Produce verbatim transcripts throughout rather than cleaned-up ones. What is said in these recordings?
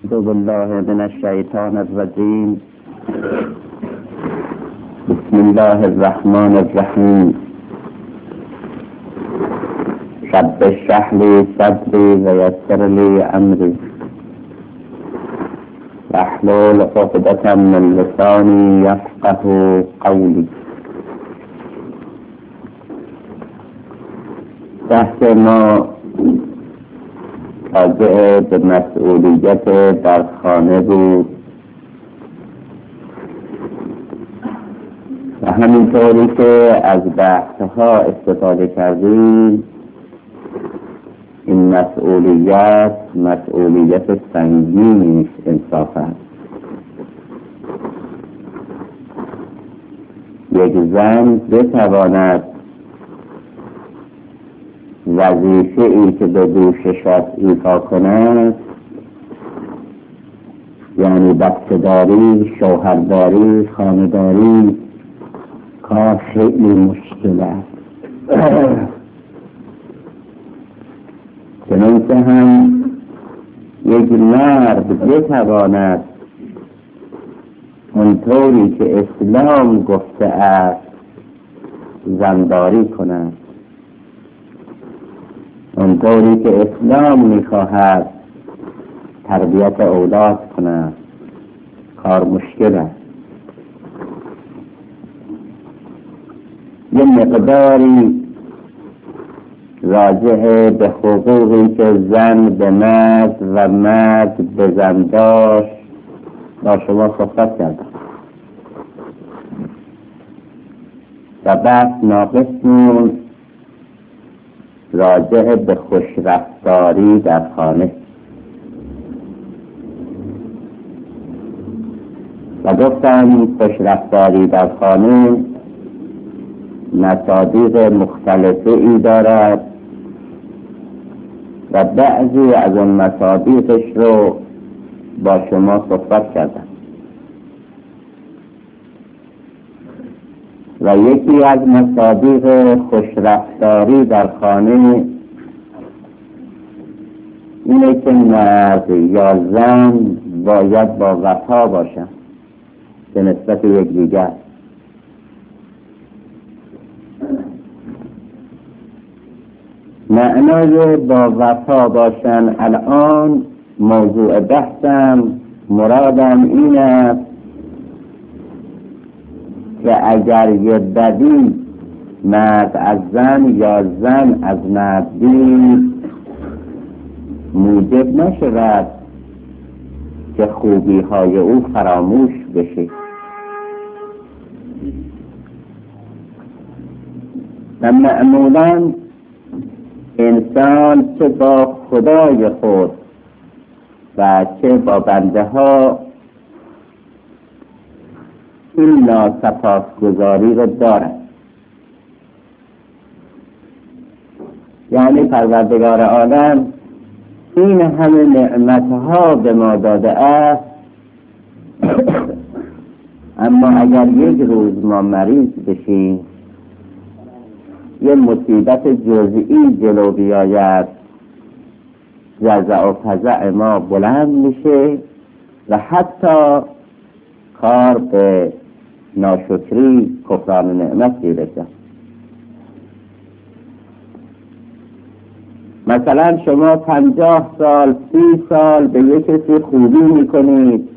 أعوذ بالله من الشيطان الرجيم. بسم الله الرحمن الرحيم. رب اشرح لي صدري ويسر لي أمري واحلل عقدة من لساني يفقه قولي. بحث ما راجع به مسئولیت در خانه بود و همینطوری که از بحثها استفاده کردیم، این مسئولیت مسئولیت سنگینی است انصافا. یک زن بتواند وظیفه ای که به دوشش ایفا کند، یعنی بچه‌داری، شوهرداری، خانه‌داری، کار خیلی مشکل است. چنانچه هم یک مرد بتواند اونطوری که اسلام گفته است زنداری کند، اونطوری که اسلام میخواهد تربیت اولاد کند، کار مشکل است. یه مقداری راجع به حقوقی که زن به مرد و مرد به زن داشت با شما صحبت کردم و بحث ناقص موند راجع به خوشرفتاری در خانه و گفتم خوشرفتاری در خانه مصادیق مختلفه ای دارد و بعضی از اون مصادیقش رو با شما صحبت کردم و یکی از مصادیق خوشرفتاری در خانه اینه که مرد یا زن باید با وفا باشن به نسبت یکدیگر. معنای با وفا باشن الان موضوع بحثم، مرادم این است که اگر یه بدی مرد از زن یا زن از مرد دید، موجب نشود که خوبی های او فراموش بشه و معمولا انسان چه با خدای خود و چه با بنده ها این ناسپاسگزاری رو دارد. یعنی پروردگار عالم این همه نعمتها به ما داده است، اما اگر یک روز ما مریض بشیم، یه مصیبت جزئی جلو بیاید، جزع و فزع ما بلند میشه و حتی کار به ناشکری، کفران نعمت گیرد. مثلا شما پنجاه سال، سی سال به یک کسی خوبی میکنید،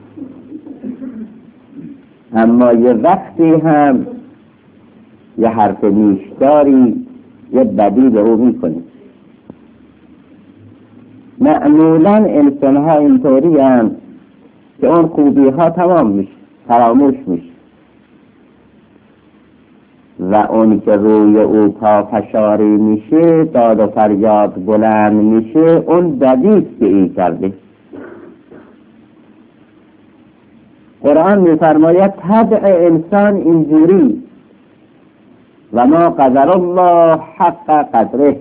اما یه وقتی هم یه حرف نیشداری، یه بدی به او میکنید. معمولا انسان ها اینطوری هم که اون خوبی ها تمام میشه، فراموش میشه و اون که روی او پافشاری میشه، داد و فریاد بلند میشه، اون بدیست که ای کرده. قرآن میفرماید طبع انسان اینجوری و ما قدر الله حق قدره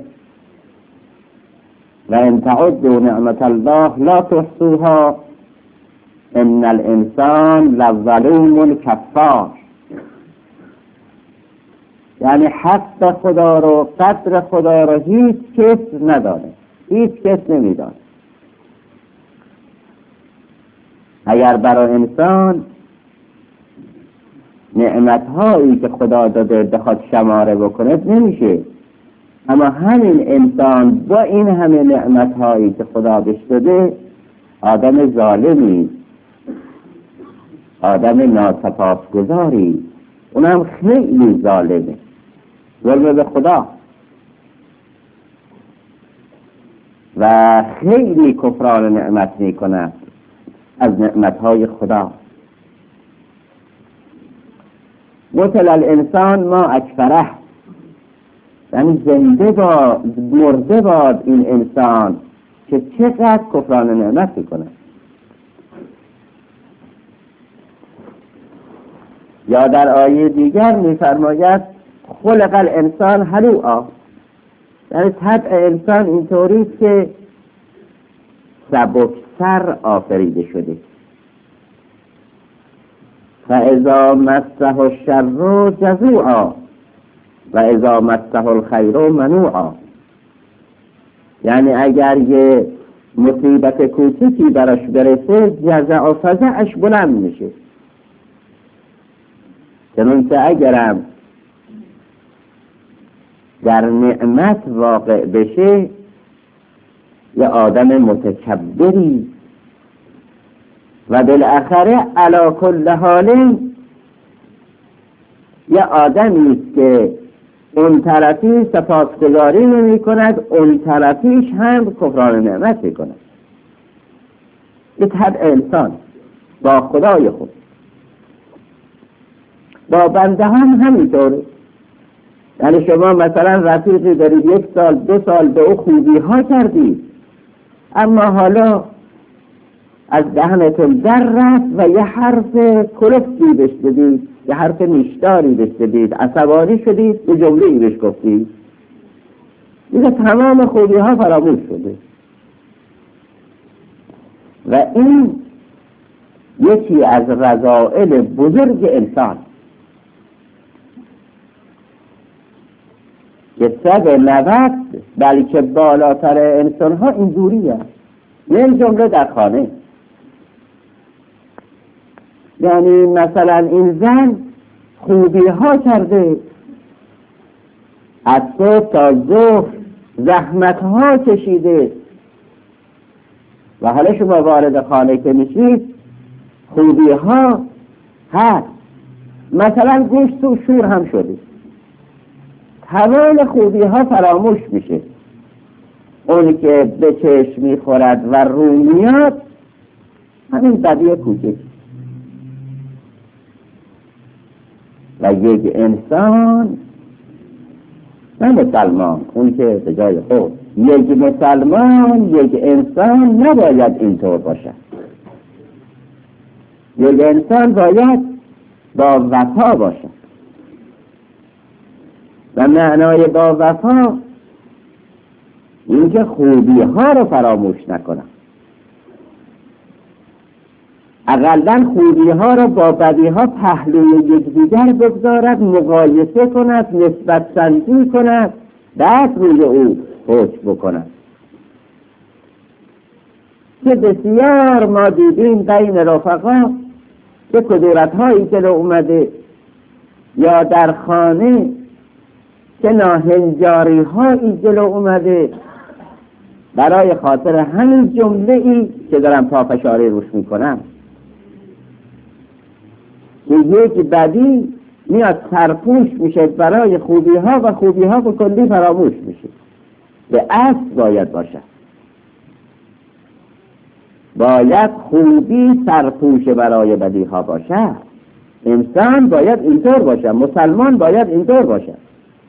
و ان تعدوا نعمت الله لا تحصوها ان الانسان لظلوم کفار. یعنی حق خدا رو، قدر خدا رو هیچ کس نداره، هیچ کس نمیداره. اگر برای انسان نعمتهایی که خدا داده بخواد شماره بکنه نمیشه، اما همین انسان با این همه نعمتهایی که خدا بهش داده آدم ظالمی، آدم ناسپاسگزاری، اونم خیلی ظالمه، ظلم به خدا و خیلی کفران نعمت میکنه از نعمتهای خدا. قتل الانسان ما اکفره، یعنی زنده باد، مرده باد این انسان که چقدر کفران نعمت میکنه. یا در آیه دیگر میفرماید خلق الانسان هلوعا، یعنی طبع انسان اینطوری که سبکسر آفریده شده. فاذا مسه الشر جزوعا و اذا مسه الخیر منوعا، یعنی اگر یه مصیبت کوچکی براش برسه جزع و فزعش بلند میشه. چنانچه اگرم در نعمت واقع بشه یه آدم متکبری و بالاخره علی کل حال یه آدمی است که اون طرفی سپاسگزاری نمی کند، اون طرفیش هم کفران نعمت می کند. یه طبع انسان با خدای خود، با بنده هم همینطوره. یعنی شما مثلا رفیقی دارید یک سال دو سال به او خوبی ها کردید، اما حالا از دهنتون در رفت و یه حرف کلفتی بهش بدید، یه حرف نیشداری بهش بدید، عصبانی شدید، یه جمله‌ای بهش گفتید، دیگه تمام خوبی ها فراموش شده. و این یکی از رذائل بزرگ انسان که صد نوت بلکه بالاتر انسان ها این دوری هست. این جمله در خانه، یعنی مثلا این زن خوبی ها کرده، از صبح تا ظهر زحمت ها کشیده و حالا شما وارد خانه که میشید خوبی ها هست، مثلا گوشت و شور هم شده، تمام خوبی ها فراموش میشه. اون که به چشم میخورد و رو میاد همین بدی کوچک. و یک انسان، نه مسلمان، اون که به جای خود، یک مسلمان، یک انسان نباید اینطور باشد. یک انسان باید با وفا باشد و معنای با وفا این که خوبی ها رو فراموش نکنم، اقلن خوبی ها رو با بدی ها پهلوی یکدیگر بگذارد، مقایسه کند، نسبت سنجی کند، دست روی او حکم بکند. که بسیار ما دیدیم بین رفقا که کدورت هایی جلو اومده یا در خانه که ناهنجاری هایی جلو اومده برای خاطر همین جمله ای که دارم پافشاری روش میکنم، که یک بدی میاد سرپوش میشه برای خوبی ها و خوبی ها به کلی فراموش میشه. به اصل باید باشد، باید خوبی سرپوش برای بدی ها باشد. انسان باید اینطور باشد، مسلمان باید اینطور باشد.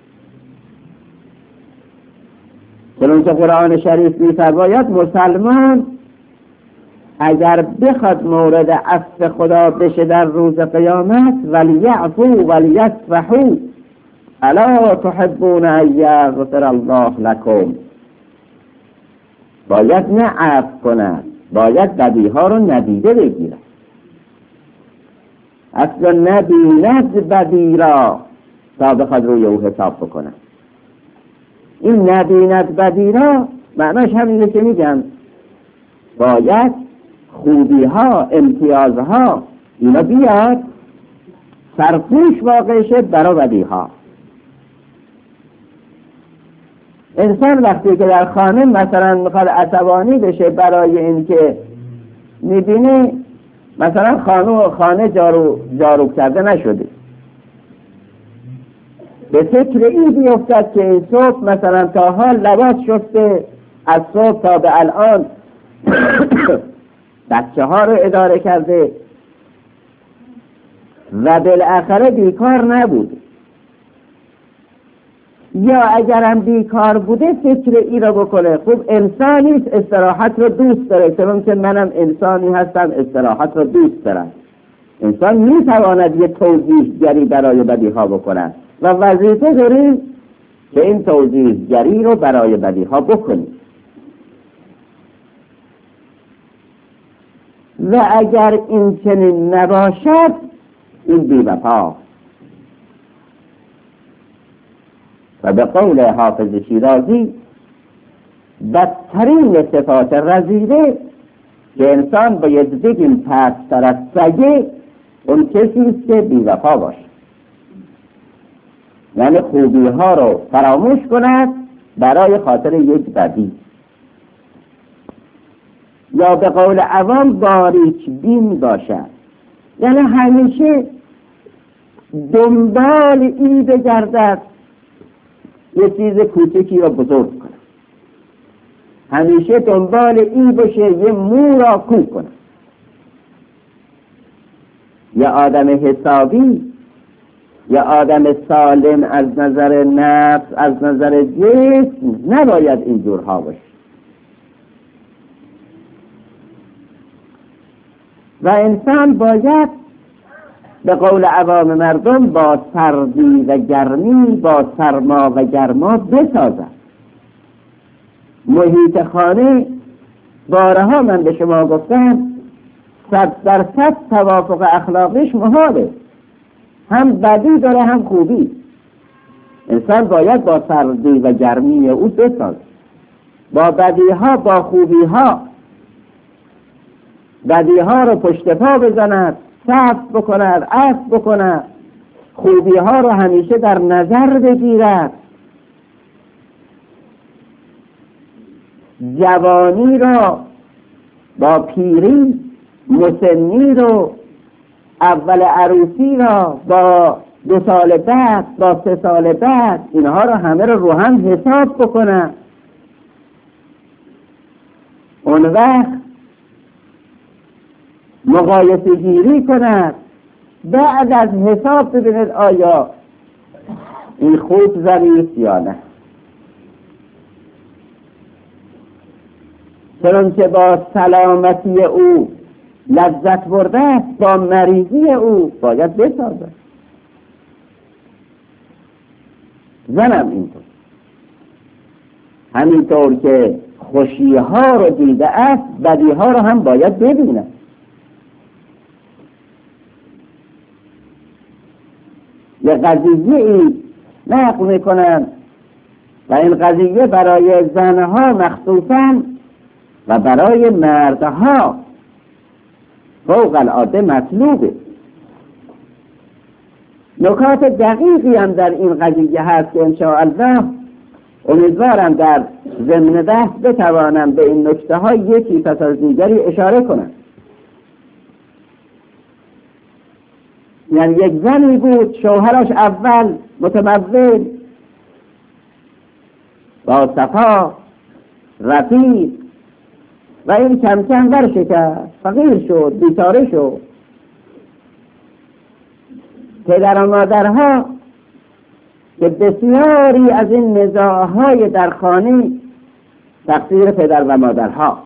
چنانچه قرآن شریف می‌فرماید مسلمان اگر بخواد مورد عفو خدا بشه در روز قیامت، ولیعفو ولیصفحوا الا تحبون ان یغفر الله لكم، باید نه عفو کند، باید بدیها رو ندیده بگیرد. اصلا نبیند بدی را تا بخواد روی او حساب بکنه. این نبیند بدی را معناش همینه که میگن باید خوبی ها، امتیاز ها اینا بیاد سرپوش واقع شد برای بدی ها. انسان وقتی که در خانه مثلا میخواد عصبانی بشه برای اینکه میبینی مثلا خانه خانه جارو جارو کرده نشده، به فکر این بیفتد که این صبح مثلا تا حال لباس شسته، از صبح تا به الان بچه ها رو اداره کرده و بالاخره بیکار نبود، یا اگرم بیکار بوده فکر ای رو بکنه خوب انسانیست استراحت رو دوست داره، چون که منم انسانی هستم استراحت رو دوست دارم. انسان میتواند یه توضیحگری برای بدی ها بکنه و وظیفه داریم که این توضیحگری رو برای بدی ها بکنیم. و اگر این چنین نباشد این بی‌وفا. و به قول حافظ شیرازی بدترین صفات رذیله که انسان باید بگیم پستر از سگه اون کسی است که بی‌وفا باشه، یعنی خوبی ها رو فراموش کند برای خاطر یک بدی، یا به قول عوام باریک بین باشد، یعنی همیشه دنبال این بگردد یه چیز کوچکی رو بزرگ کنه، همیشه دنبال این باشه یه مو را کو کنه. یه آدم حسابی، یه آدم سالم از نظر نفس، از نظر جسم نباید اینجورها باشه. و انسان باید به قول عوام مردم با سردی و گرمی، با سرما و گرما بسازد. محیط خانه بارها من به شما گفتم صد درصد توافق اخلاقیش محاله، هم بدی داره هم خوبی. انسان باید با سردی و گرمی او بسازد، با بدی ها با خوبی ها، بدی ها رو پشت پا بزند، صف بکند، عفو بکند، خوبی ها رو همیشه در نظر بگیرد، جوانی را با پیری، مسنی رو، اول عروسی را با دو سال بعد، با سه سال بعد، اینها رو همه رو رو هم حساب بکنند. اون وقت مقایسه گیری کند، بعد از حساب ببیند آیا این خوب ظریف یا نه. چون که با سلامتی او لذت برده است، با مریضی او باید بسازد. زنم اینطور، همینطور که خوشی ها رو دیده است بدی ها رو هم باید ببیند. یه قضیه ای نقل میکنن و این قضیه برای زنها مخصوصا و برای مردها فوق العاده مطلوبه. نکات دقیقی هم در این قضیه هست که انشاءالله امیدوارم در ضمن بحث بتوانم به این نکته ها یکی پس از دیگری اشاره کنم. یعنی یک زنی بود شوهرش اول متمول، با صفا، رفیق، و این کم کم برشکست، فقیر شد، بیچاره شد. پدر و مادرها که بسیاری از این نزاعهای در خانه تقصیر پدر و مادرها،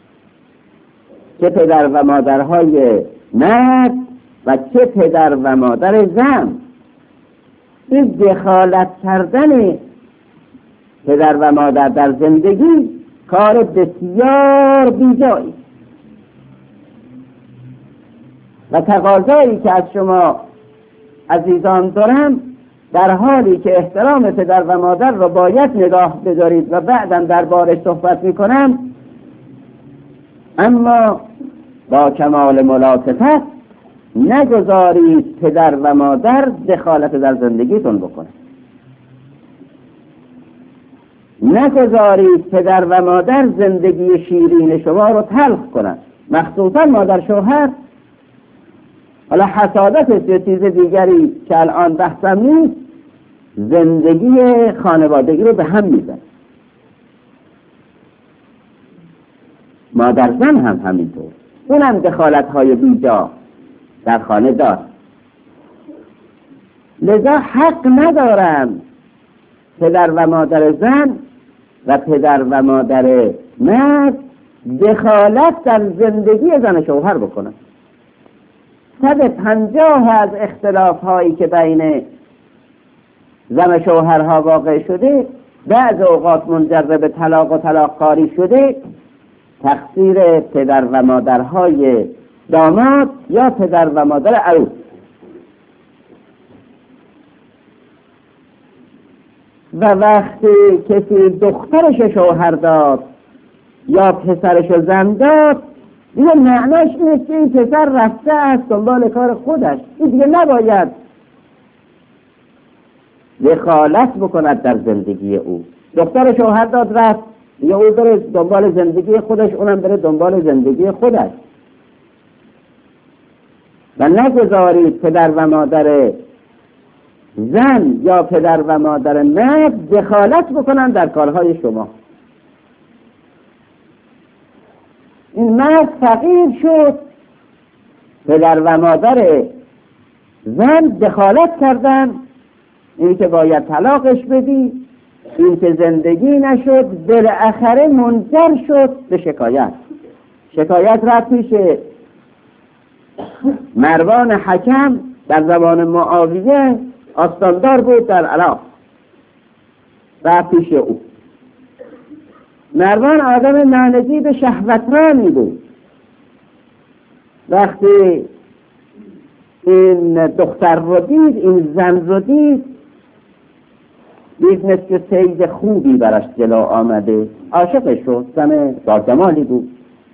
چه پدر و مادرهای مرد و چه پدر و مادر زن، این دخالت کردن پدر و مادر در زندگی کار بسیار بیجایی و تقاضایی که از شما عزیزان دارم در حالی که احترام پدر و مادر را باید نگاه بدارید و بعدم دربارش صحبت میکنم، اما با کمال ملاطفت نگذارید پدر و مادر دخالت در زندگیتون بکنه. نگذارید پدر و مادر زندگی شیرین شما رو تلخ کنند، مخصوصا مادر شوهر. حالا حسادت یه چیز دیگری که الان بحثم نیست، زندگی خانوادگی رو به هم میزن. مادر زن هم همینطور، اونم دخالت های بیجا در خانه دار. لذا حق ندارم پدر و مادر زن و پدر و مادر مرد دخالت در زندگی زن شوهر بکنن. صد پنجاه از اختلاف هایی که بین زن شوهرها واقع شده، بعض اوقات منجر به طلاق و طلاقکاری شده، تقصیر پدر و مادرهای داماد یا پدر و مادر عروس. و وقتی کسی دخترش شوهر داد یا پسرش زن داد، این معناش اینه که این پسر رفته از دنبال کار خودش، این دیگه نباید دخالت بکند در زندگی او. دختر شوهر داد رفت، یا او بره دنبال زندگی خودش، اونم بره دنبال زندگی خودش. و نگذارید پدر و مادر زن یا پدر و مادر مرد دخالت بکنن در کارهای شما. این مرد فقیر شد، پدر و مادر زن دخالت کردن، این که باید طلاقش بدی، این که زندگی نشد، بالاخره منجر شد به شکایت. شکایت رفت پیش مروان حکم، در زمان معاویه آستاندار بود در عراق، رفت پیش او. مروان آدم نانزیب شهوترانی بود. وقتی این دختر رو دید، این زن رو دید، دید مثل سید خوبی برش جلو آمده، عاشق شد. زن با جمالی بود.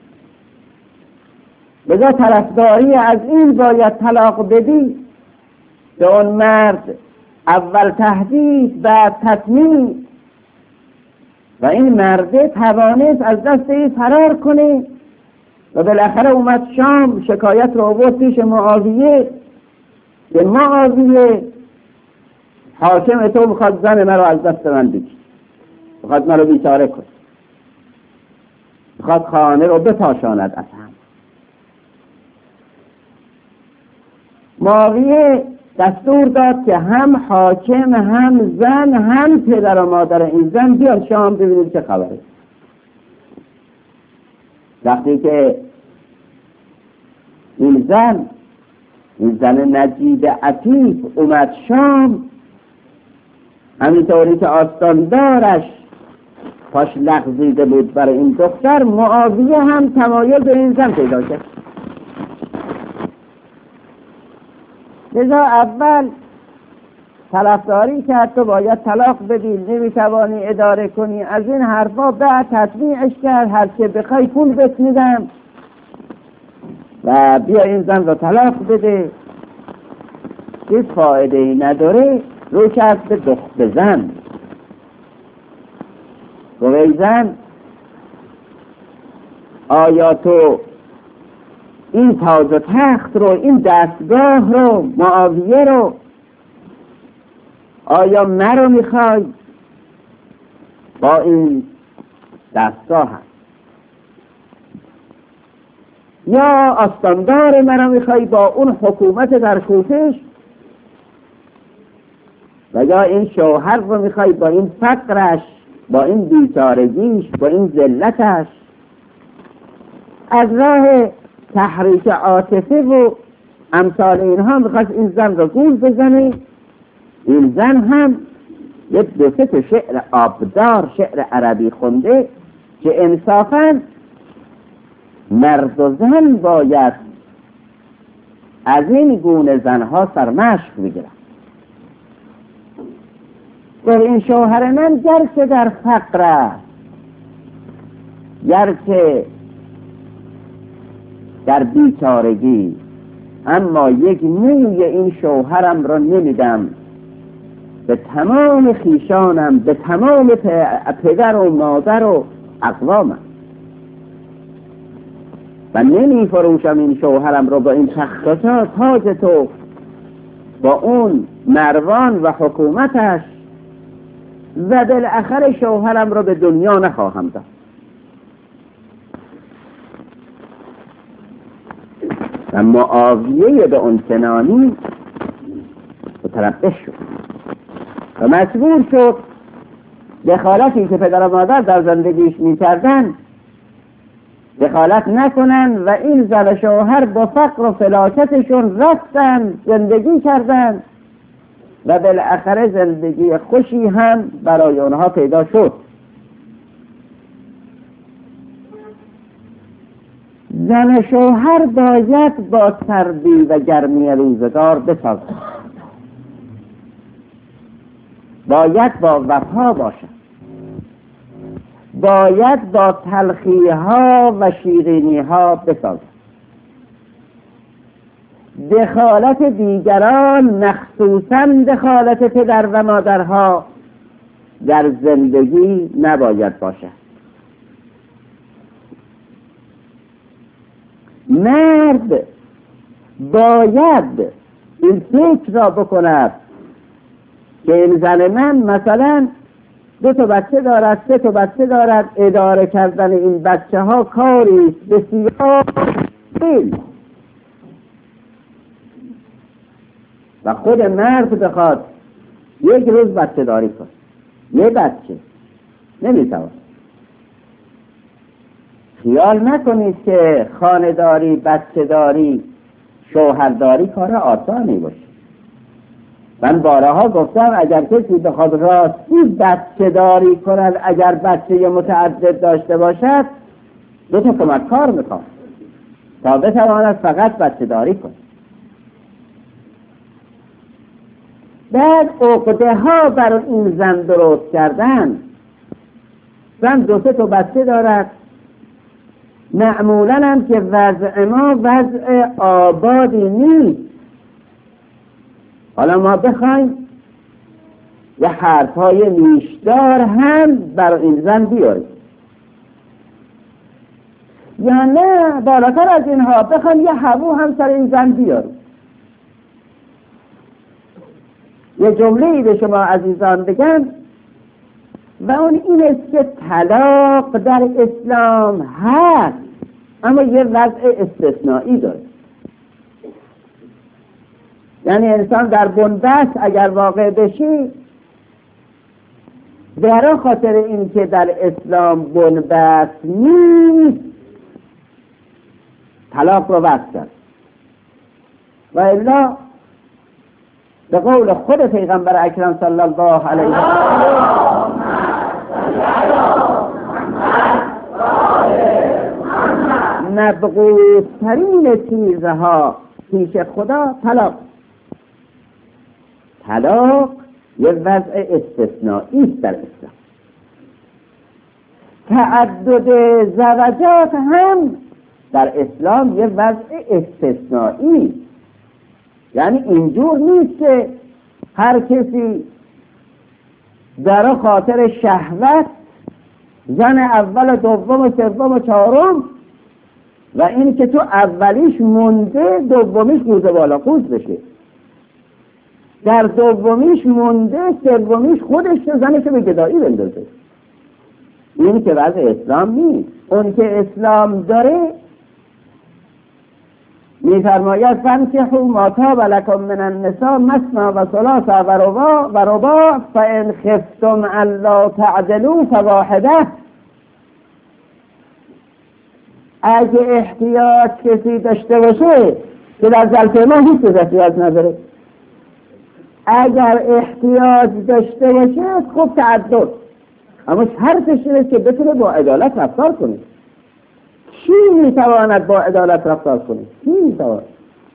بذار طرفداری از این باید طلاق بدی. به اون مرد اول تهدید بعد تطمیع، و این مرده توانست از دست این فرار کنه و بالاخره اومد شام، شکایت رو آورد پیش معاویه. به معاویه، حاکم تو میخواد زن من رو از دست من بگیره، میخواد من رو بیچاره کنه، میخواد خانه رو بپاشاند از هم. معاویه دستور داد که هم حاکم هم زن هم پدر و مادر این زن بیان شام ببینید چه خبره. وقتی که این زن این زن نجیب عفیف اومد شام، همینطوری که آستاندارش پاش لغزیده بود برای این دختر، معاویه هم تمایل به این زن پیدا کرد. لذا اول طرفداری کرد تو باید طلاق بدی، نمیتوانی اداره کنی، از این حرفا. بعد تطمیعش کرد، هر چه بخوای پول بهت میدم و بیا این زن رو طلاق بده. هیچ فایده ای نداره. رو کرد به دختر زن، گوی زن آیا تو این تاج و تخت رو، این دستگاه رو، معاویه رو، آیا مرا میخوای با این دستگاه هم، یا آستاندار مرا میخوای با اون حکومت در کوشش، و یا این شوهر رو میخوای با این فقرش، با این بیچارگیش، با این ذلتش، از راه تحریک عاطفه و امثال اینها میخواست این زن رو گول بزنه. این زن هم یک دو سه شعر آبدار، شعر عربی خونده که انصافاً مرد و زن باید از این گونه زنها سرمشق بگیرن. و این شوهر من گرچه در فقر است، گرچه در بیچارگی، اما یک موی این شوهرم را نمیدم به تمام خیشانم، به تمام پدر و مادر و اقوامم، و نمی فروشم این شوهرم رو با این تخت و تاج تو، با اون مروان و حکومتش، و بالاخره شوهرم رو به دنیا نخواهم داد. و معاویه به اون سنانی متربش شد و مجبور شد دخالتی که پدر و مادر در زندگیش میکردن دخالت نکنن و این زن شوهر با فقر و فلاکتشون رفتن زندگی کردن و بالاخره زندگی خوشی هم برای اونها پیدا شد. زن شوهر باید با سردی و گرمی روزگار بسازد، باید با وفا باشد، باید با تلخی ها و شیرینی ها بسازد. دخالت دیگران، مخصوصا دخالت پدر و مادرها، در زندگی نباید باشد. مرد باید این فکر را بکند که این زن من مثلا دو تا بچه دارد، سه تا بچه دارد، اداره کردن این بچه ها کاری بسیار سخت و خود مرد بخواد یک روز بچه داری کن، یه بچه نمیتوان. خیال نکنید که خانه‌داری، بچه داری، شوهرداری کار آسانی باشه. من بارها گفتم اگر کسی بخواد راستی بچه داری کند، اگر بچه متعدد داشته باشد، دو تا کمک کار میخواد تا بتواند فقط بچه داری کند. بعد عقده ها بر این زن درست کردن. زن دو سه تا بچه دارد، معمولا هم که وضع ما وضع آبادی نیست. حالا ما بخوایم یه حرفهای نیشدار هم بر این زن بیاریم، یا نه بالاتر از اینها بخوایم یه هوو هم سر این زن بیاریم. یه جمله‌ای به شما عزیزان بگم و اون این است که طلاق در اسلام هست، اما یه وضع استثنایی داره. یعنی انسان در بنبست اگر واقع بشی، برای خاطر این که در اسلام بنبست نیست طلاق رو وضع کرد، و الا به قول خود پیغمبر اکرم صلی الله علیه و سلم مبغوض‌ترین چیزها پیش خدا طلاق. طلاق یه وضع استثنایی است در اسلام. تعدد زوجات هم در اسلام یه وضع استثنایی، یعنی اینجور نیست که هر کسی در خاطر شهوت زن اول و دوم و سوم و چهارم و این که تو اولیش مونده دومیش قوز بالا قوز بشه، در دومیش مونده سومیش خودش زنش به گدایی بندازه. این که وضع اسلام نیست. اون که اسلام داره می‌فرماید فانکحوا ما طاب لکم من النساء مثنی و ثلاث و رباع و رباع فان خفتم الا تعدلوا فواحده. اگه احتیاج کسی داشته باشه که در ظرف ما هیچ چیز احتیاج نداره، اگر احتیاج داشته باشه خب تعدد، اما شرطش اینه که بتونه با عدالت رفتار کنه. کی میتواند با عدالت رفتار کنه؟ کی میتواند؟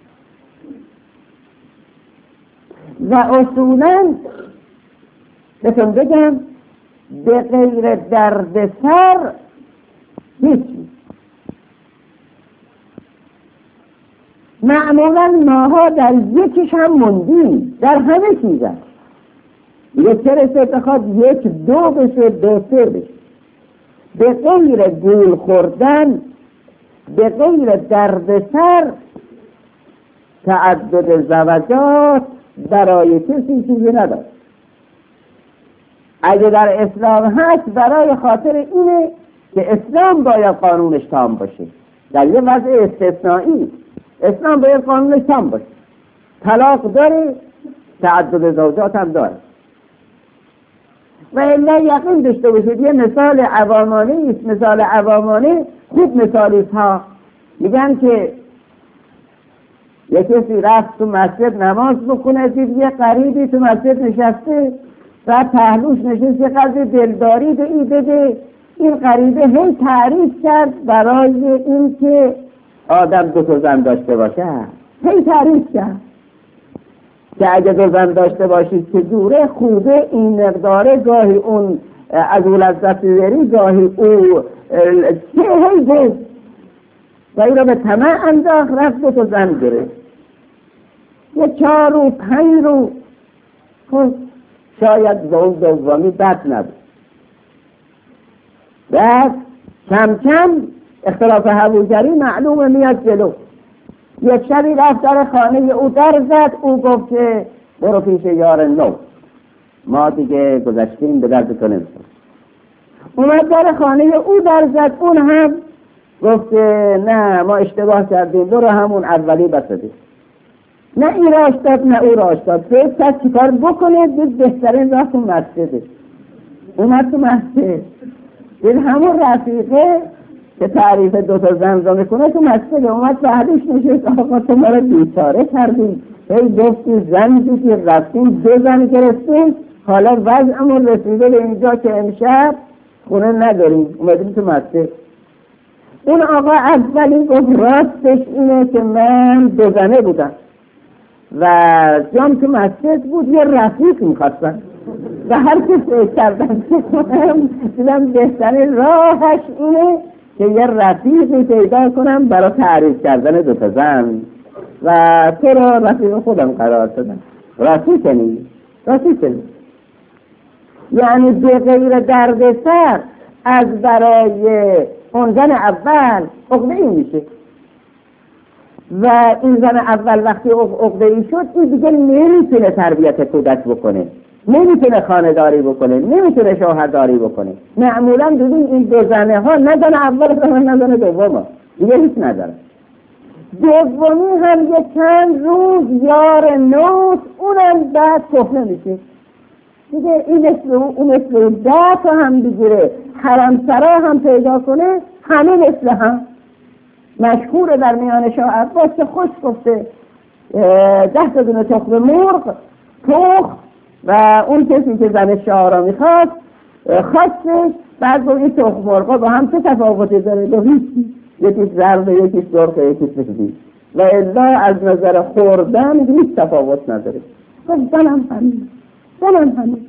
و اصولا بهتون بگم به غیر درد سر هیچ. معمولا ماها در یکیش هم موندیم، در همه چیز هست. یک چرسه بخواد یک دو بشه، دو سه بشه. به غیر گول خوردن، به غیر دردسر، تعدد زوجات برای کسی چیزی نداره. اگه در اسلام هست برای خاطر اینه که اسلام باید قانونش تام باشه. در یه وضع استثنایی اسلام باید قانونش تام باشه. طلاق داره، تعدد زوجات هم داره. و الا یقین داشته باشید یه مثال عوامانه است. مثال عوامانه خوب مثالی است ها. میگن که یه کسی رفت تو مسجد نماز بخونه، دید یه غریبی تو مسجد نشسته، بعد پهلوش نشست، یه قضیه دلداری به این بده. این غریبه هی تعریف کرد برای این که آدم دو تا زن داشته باشه، هی تعریف کرد که اگه دو زن داشته باشید که دوره خوبه، این مقداره، گاهی اون از اون لذت ببری، گاهی او چه هی گفت و این را به طمع انداخت، رفت دو تا زن گرفت. یه چهار رو پنج رو خب شاید زون دومی بد نبود. بعد کم کم اختلاف هویجری معلومه میاد جلو. یک شبی رفت در خانه او در زد، او گفت که برو پیش یار نو، ما دیگه گذشتیم به درد کنیم. اومد در خانه او در زد، اون هم گفت نه ما اشتباه کردیم، برو همون اولی بسده. نه این راش داد نه او راش داد، فکر کرد چیکار بکنه، دید بهترین راه تو مسجده. اومد تو مسجد، دید همون رفیقه که تعریف دوتا زن را میکنه تو مسجد، اومد بعدش نشست، آقا تو ما را بیچاره کردیم، هی گفتی زن دیدی رفتیم دو زن گرفتیم، حالا وضعمون رسیده به اینجا که امشب خونه نداریم، اومدیم تو مسجد. اون آقا اولی گفت راستش اینه که من دو زنه بودم و جام تو مسجد بود، یه رفیق میخواستن و هر که فکر کردن که کنم دیدم بهترین راهش اینه که یه رفیقی پیدا کنم برای تعریف کردن دو تا زن و تو را رفیق خودم قرار دادم. رفیق نی رفیق نی یعنی به غیر دردسر از برای اون زن اول عقده ای میشه و این زن اول وقتی عقده ای شد این دیگه نمیتونه تربیت کودک بکنه، نمیتونه خانه‌داری بکنه، نمیتونه شوهرداری بکنه. معمولا ببین این دو زنه ها نه زن اول و نه زن دوم دیگه هیچ نداره. دومی هم یه چند روز یار نوست، اونم بعد کهنه میشه دیگه، این مثل اون اون مثل اون ده تا هم بگیره، حرمسرا هم پیدا کنه، همه مثل هم. مشهور در میان شاه عباس که خوش گفته ده تا دونه تخم مرغ پخت و اون کسی که زن شاه را میخواست خواستش، بعد با این تخم مرغا با هم چه تفاوتی داره؟ دو هیچی، یکیش زرد یکیش سرخ یکیش سفید و الا از نظر خوردن هیچ تفاوت نداره. خب زنم همین زنم همین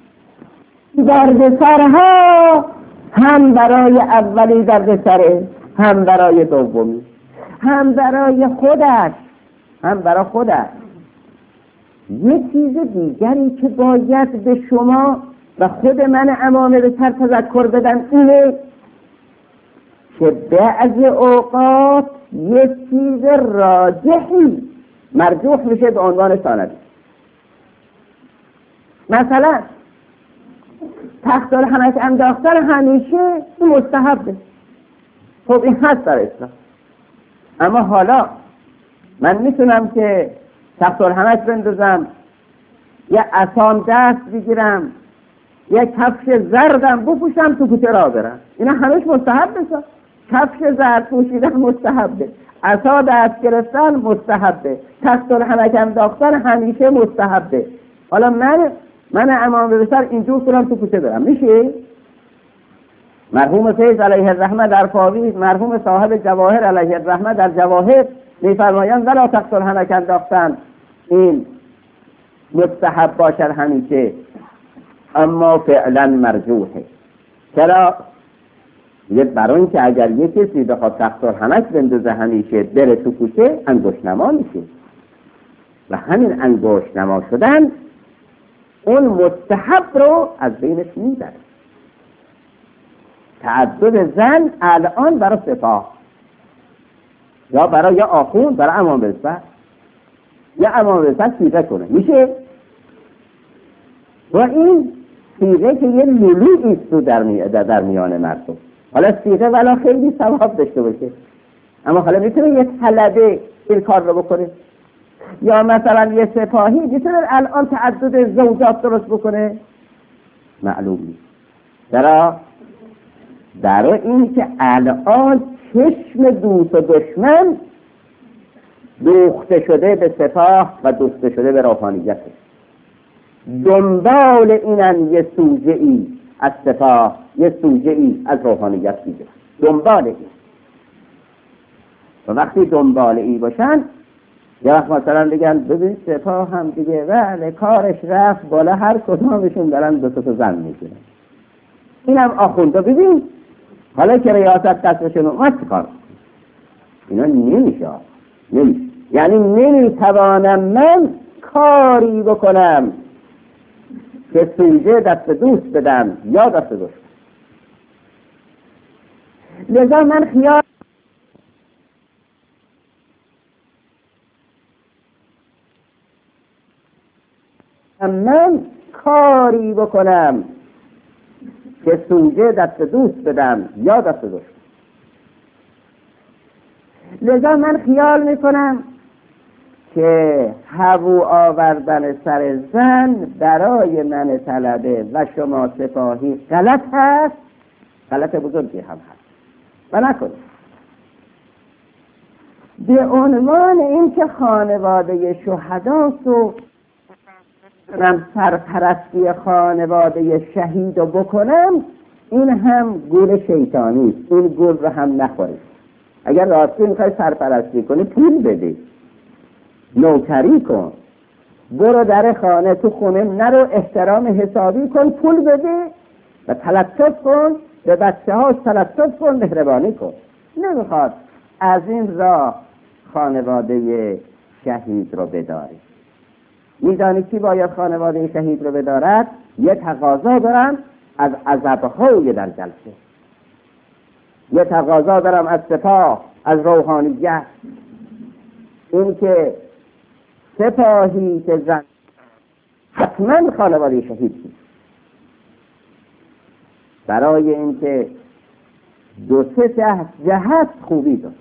دردسرها هم برای اولی دردسره، هم برای دومی، هم برای خودش، هم برای خودش. یک چیز دیگری که باید به شما و خود من امامه به سر تذکر بدن اینه که بعضی اوقات یک چیز راجحی مرجوح میشه به عنوان ثانوی. مثلا تخت الحنک انداختن همیشه مستحبه، خب این هست در اسلام. اما حالا من میتونم که تخت الحنک بندازم، یا عصام دست بگیرم، یا کفش زردم بپوشم تو کوچه راه برم، اینا همش مستحبه. کفش زرد پوشیدن مستحبه، عصا دست گرفتن مستحبه، تخت الحنک انداختن همیشه مستحبه. حالا من من امام بسر اینجور کنم تو کوچه برم، میشه؟ مرحوم فیض علیه الرحمه در فاوی، مرحوم صاحب جواهر علیه الرحمه در جواهر میفرمایند ولا تخت الحنک انداختن این مستحب باشد همیشه، اما فعلا مرجوحه. چرا؟ یه برای که اگر یه کسی بخواد تختار همش بندازه همیشه بره تو کوچه انگشت نما میشه و همین انگشت نما شدن اون مستحب رو از بینش میبره. تعدد زن الان برای سپاه یا برای یا آخوند برای امان برسد یا امان برسد سیغه کنه میشه و این سیغه که یه لولو ایستو در, می... در میان مردم. حالا سیغه ولی خیلی ثواب داشته باشه اما حالا میتونه یه طلبه این کار رو بکنه یا مثلا یه سپاهی میتونه الان تعدد زوجات درست بکنه معلوم نیست. درا درا این که الان چشم دوست و دشمن دوخته شده به سپاه و دوخته شده به روحانیت، دنبال اینن یه سوژه ای از سپاه یه سوژه ای از روحانیت دیگه دنبال این و وقتی دنبال ای باشن یه وقت مثلا بگن ببین سپاه هم دیگه بله کارش رفت بالا هر کدامشون دارن دو تا زن میگیرن اینم آخونده ببین حالا که ریاست دستشون اومد چیکار اینا نمیشه نمیشه یعنی نمیتوانم من کاری بکنم که سوژه دست دوست بدم یا دست دوست. لذا من خیال من کاری بکنم که سوژه دست دوست بدم یا دست دوست. لذا من خیال میکنم که هوو آوردن سر زن برای من طلبه و شما سپاهی غلط هست، غلط بزرگی هم هست و نکنید. به عنوان این که خانواده شهداست و سرپرستی خانواده شهید رو بکنم این هم گول شیطانی است. این گول رو هم نخورید. اگر راستی میخوای سرپرستی کنی پول بده، نوکری کن، برو در خانه تو خونه نرو، احترام حسابی کن، پول بده و تلطف کن، به بچه ها تلطف کن، مهربانی کن. نمیخواد از این راه خانواده شهید رو بداری. میدانی کی باید خانواده شهید رو بدارد؟ یه تقاضا دارم از عذابهای در جلسه، یه تقاضا دارم از سپاه، از روحانیت، این که سپاهی که زن حتما خانواده شهید شد برای این که دو سه جهت خوبی داشت.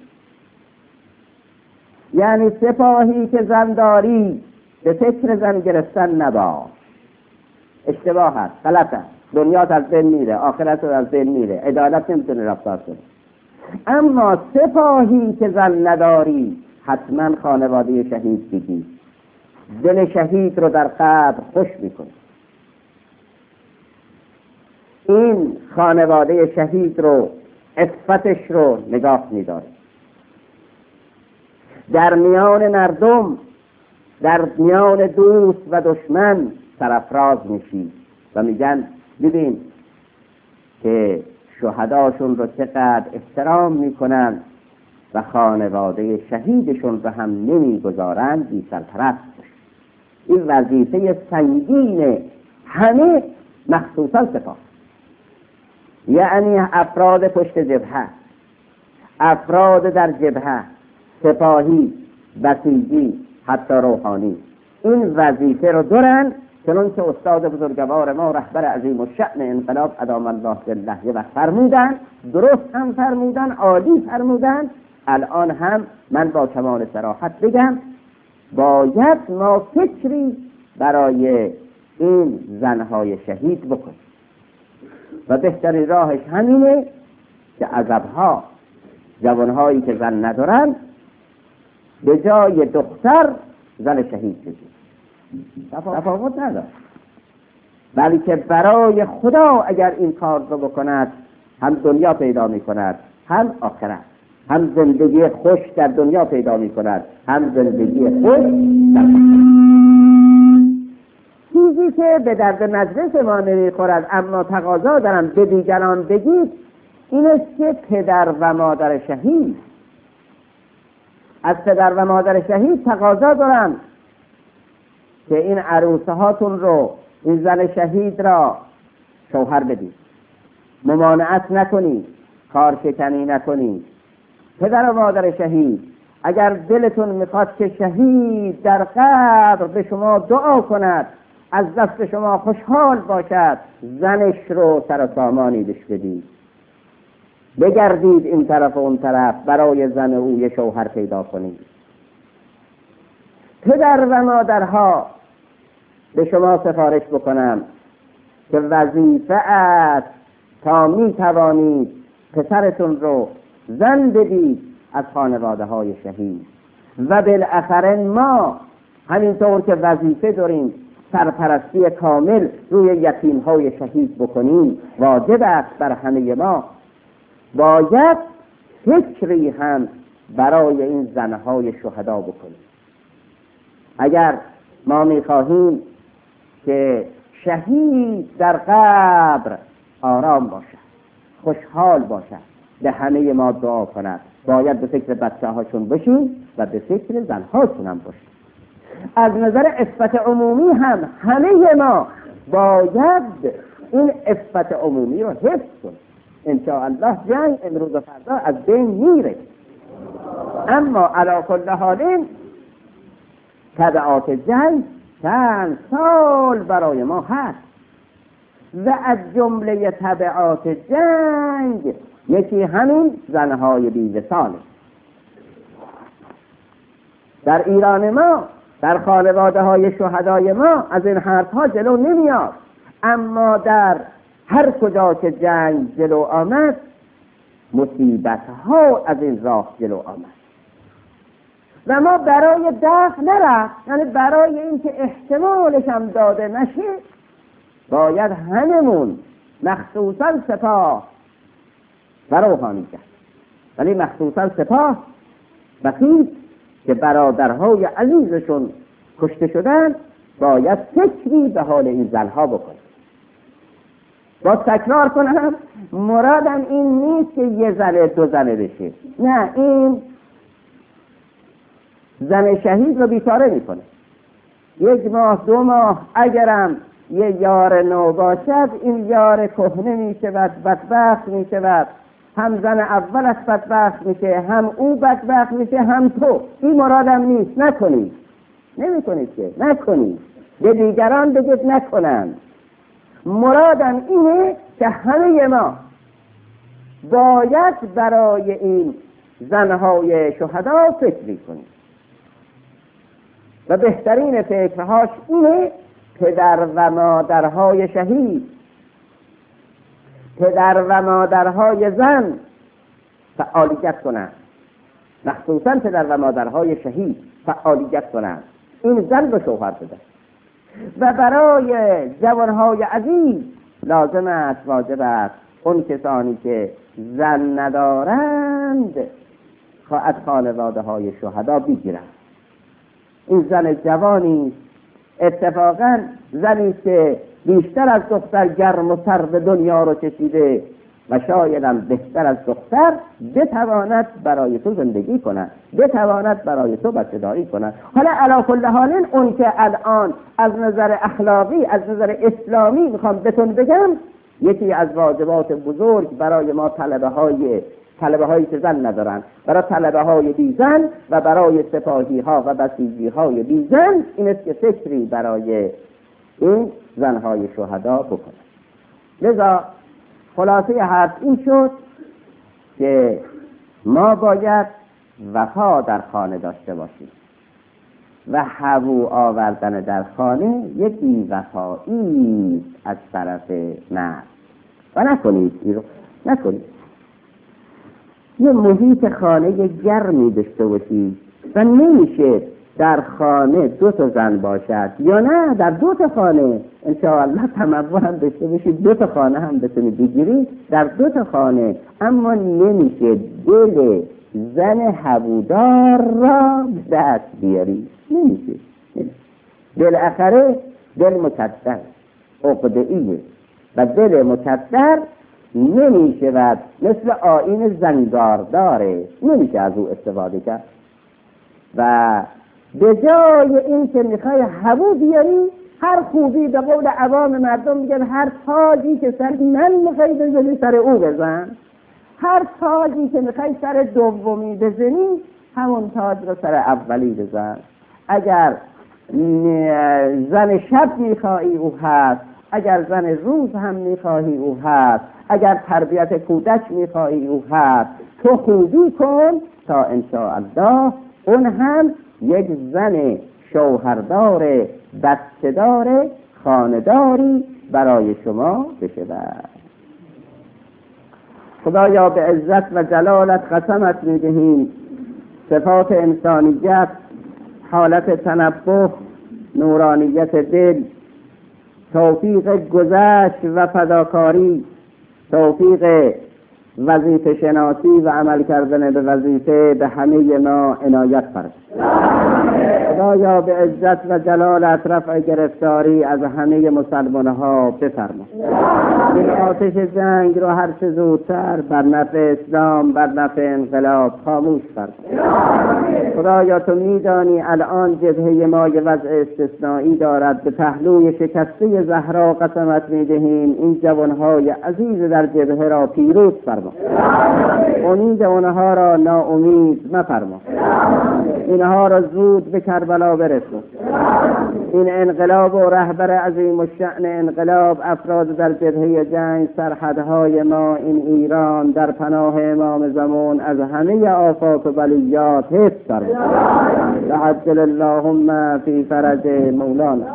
یعنی سپاهی که زن داری به فکر زن گرفتن نباش، اشتباه هست، غلط هست، دنیات از بین میره، آخرت از بین میره، عدالت نمیتونه رفتار کنه. اما سپاهی که زن نداری حتما خانواده شهید بگی، دل شهید رو در قبر خوش میکنه. این خانواده شهید رو عفتش رو نگاه میداره. در میان مردم، در میان دوست و دشمن سرافراز میشی و میگن ببین که شهداشون رو چقدر احترام میکنن و خانواده شهیدشون رو هم نمیگذارن بی سرپرست. این وظیفه سنگین همه مخصوصا سپاه، یعنی افراد پشت جبهه، افراد در جبهه، سپاهی، بسیجی، حتی روحانی، این وظیفه رو دارن. چنانچه استاد بزرگوار ما رهبر عظیم الشأن انقلاب ادام الله بالله یه وقت فرمودن، درست هم فرمودن، عالی فرمودن. الان هم من با کمال صراحت بگم باید ما فکری برای این زنهای شهید بکنیم و بهترین راهش همینه که عذابها جوانهایی که زن ندارن به جای دختر زن شهید بگیم، تفاوت نداره، بلکه برای خدا اگر این کار رو بکند هم دنیا پیدا می کند هم آخرت، هم زندگی خوش در دنیا پیدا می کند هم زندگی خوش در آخرت. چیزی که به درد مجلس ما نمی خورد اما تقاضا دارم به دیگران بگید این است که پدر و مادر شهید از پدر و مادر شهید تقاضا دارن که این عروسه هاتون رو، این زن شهید را شوهر بدید، ممانعت نکنید، کارشکنی نکنید. پدر و مادر شهید اگر دلتون میخواد که شهید در قبر به شما دعا کند، از دست شما خوشحال باشد، زنش رو سر و سامانی بهش بدید، بگردید این طرف و اون طرف برای زن او یه شوهر پیدا کنید. پدر و مادرها به شما سفارش بکنم که وظیفه است تا می توانید پسرتون رو زن بدید از خانواده های شهید، و بالاخره ما همینطور که وظیفه داریم سرپرستی کامل روی یتیم های شهید بکنیم، واجب است بر همه ما باید فکری هم برای این زنهای شهدا بکنیم. اگر ما میخواهیم که شهید در قبر آرام باشد، خوشحال باشد، به همه ما دعا کند، باید به فکر بچه هاشون باشیم و به فکر زنهاشون هم باشیم. از نظر عفت عمومی هم همه ما باید این عفت عمومی رو حفظ کنیم. انشاءالله جنگ امروز و فردا از بین میره، اما علی کل حال تبعات جنگ چند سال برای ما هست و از جمله تبعات جنگ یکی همین زنهای بی‌وصاله. در ایران ما، در خانواده های شهدای ما از این حرفها جلو نمیاد، اما در هر کجا که جنگ جلو آمد مصیبت ها از این راه جلو آمد و ما برای دفع نرفت، یعنی برای اینکه احتمالش هم داده نشه باید هممون مخصوصا سپاه فراخوانی کرد، ولی مخصوصا سپاه وقتی که برادرهای عزیزشون کشته شدن باید فکری به حال این زنها بکنه. با تکرار کنم، مرادم این نیست که یه زنه دو زنه بشه، نه، این زن شهید رو بیچاره میکنه. یک ماه دو ماه اگرم یه یار نو باشد، این یار کهنه میشود، بدبخت میشود، هم زن اولش بدبخت میشه، هم او بدبخت میشه، هم تو. این مرادم نیست، نکنید، نمی کنید که نکنید، به دیگران بگید نکنن. مرادم اینه که همه ما باید برای این زنهای شهدا فکری کنیم و بهترین فکرهاش اینه پدر و مادرهای شهید، پدر و مادرهای زن فعالیت کنند، مخصوصا پدر و مادرهای شهید فعالیت کنند، این زن به شوهر بده. و برای جوانهای عزیز لازم است، واجب است اون کسانی که زن ندارند از خانواده های شهدا بگیرند. این زن جوانی اتفاقا زنی که بیشتر از دختر گرم و سرد دنیا رو چشیده و شایدم بهتر از دختر بتواند برای تو زندگی کند، بتواند برای تو بچه‌داری کند. حالا علی کل حال اون که الان از نظر اخلاقی، از نظر اسلامی میخوام بهتون بگم، یکی از واجبات بزرگ برای ما طلبه های طلبه هایی که زن ندارن، برای طلبه های بی زن و برای سپاهی ها و بسیجی های بی زن این است که فکری برای این زنهای شهدا بکنن. لذا خلاصه حرف این شد که ما باید وفا در خانه داشته باشیم و هوو آوردن در خانه یکی وفایی از طرف مرد و نکنید این رو نکنید. یه محیط خانه گرمی داشته باشید و نمیشه در خانه دو تا زن باشد، یا نه در دو تا خانه انشاءالله تموع هم داشته باشید، دو تا خانه هم بتونید بگیرید در دو تا خانه، اما نمیشه دل زن هوودار را دست بیارید، نمیشه. بالاخره دل مکدر عقده‌ایه و دل مکدر نمی شود، مثل آیین زنگارداره، نمیشه از او استفاده کرد. و به جای این که میخوای هوو بیاری، هر خوبی به قول عوام مردم میگن هر تاجی که سر من میخوای بزنی سر او بزن، هر تاجی که میخوای سر دومی بزنی همون تاج رو سر اولی بزن. اگر زن شب میخوایی او هست، اگر زن روز هم میخواهی او هست، اگر تربیت کودک میخواهی او هست. تو خوبی کن تا انشاءالله اون هم یک زن شوهردار بسته‌دار خانداری برای شما بشود. خدایا به عزت و جلالت قسمت میدهیم صفات انسانیت، حالت تنبه، نورانیت دل، توفیق گذشت و فداکاری، توفیق وظیفه شناسی و عمل کردن به وظیفه به همه ما عنایت فرما. خدایا به عزت و جلالت رفع گرفتاری از همه مسلمان ها بفرما. این آتش جنگ رو هر چه زودتر بر نفع اسلام، بر نفع انقلاب خاموش فرما. خدایا تو میدانی الان جبهه ما یه وضع استثنایی دارد. به پهلوی شکسته زهرا قسمت میدهیم این جوانهای عزیز در جبهه را پیروز فرما. امید اونها را ناامید مفرما. اینها را زود به کربلا برسون. این انقلاب و رهبر عظیم الشأن انقلاب، افراد در جبهه جنگ، سرحدهای ما این ایران در پناه امام زمان از همه آفات و بلیات حفظ فرما. تعجل اللهم فی فرج مولانا.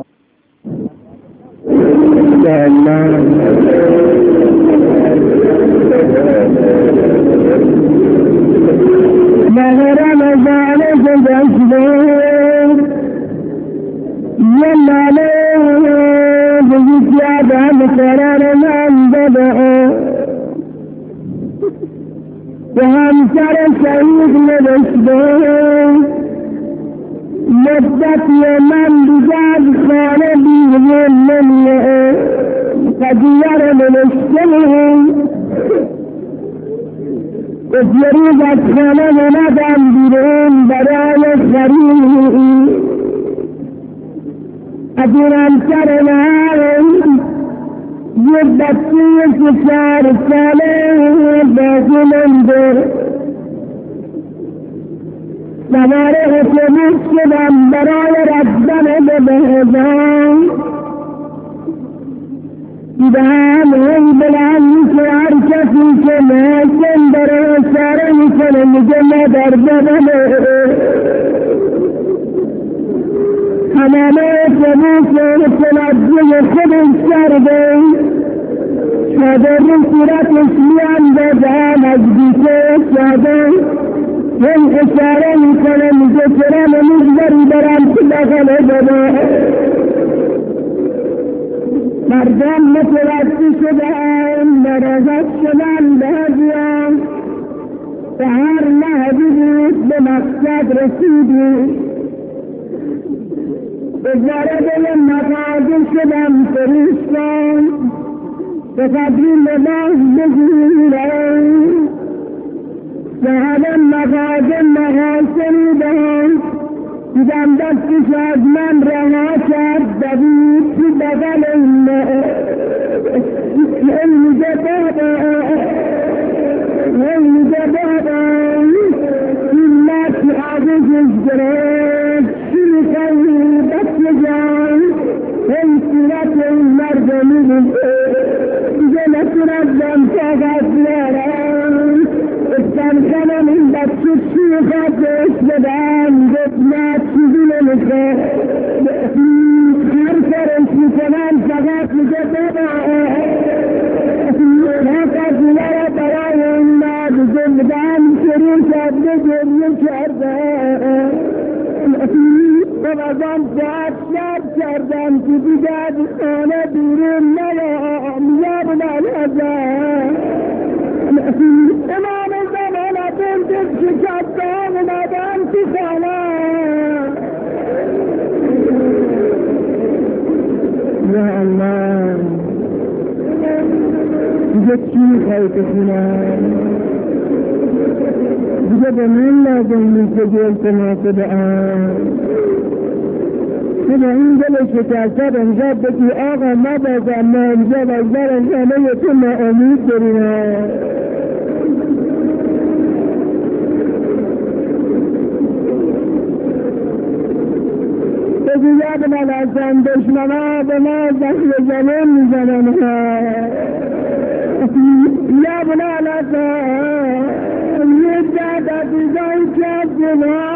مهرم زالت جسدر یلاله بزیاد مقرر من بده به همسر شهید نوشته مدت من بجاد خانه بیرون نمیه قدیر نوشته افیروز از خانه ندم بیرون برای خرید ادیرم سر من یک بچه که چهار ساله بازی در سوار اتوبوس شدم برای رفتن به بهزان دیدم ای بلند که هر کسی که محسن داره اشاره میکنه میگه مادر ببنه همه اتوبوس توجه خودش کرده چادر صورتش میاندازه نزدیک شده این اشاره میکنه میگه چرا نمیگذاری برم تو بغل بابا مردم متوجه شدن ناراحت شدن بعضیان به هر لحظی بود به مقصد رسیدی به وارد مغازه شدم فروشان به قدری لباس بگیرم صاحب مغازه محاسنی دهم دیدم دستش از من رها کرد دوید تو بغل این میگه بابا این میگه بابا این نت عزیزش گرفت چی میکنی بچه جان این صورت این مردمی دیگه نتونم دم طاقت بیارم استم کنم این بچه چی میخواد بهش بدم گفت نه چیزی نمیخواد هر کارش میکنم فقط میگه بابا فقط میاره برای این مرد زندگم شروع کرده گریه کرده بازم باید شب کردم که دیگر خانه بیرون نیام یاد نلزم امام زمان بلدم شکستان اومدم تو خانه یا الله دیگه چی خواهی کنم؟ دیگه به من لازم نیست که التماس دعا. خدا این دل شکستر انجاب بکی آقا مبازم ما انجاب از در انجامه تو ما امید داریم. بگی یاد من هستم دشمنا به ما زخم زمان میزنن ها. یا بنا لطا یه جاد عزیزان کرد جنا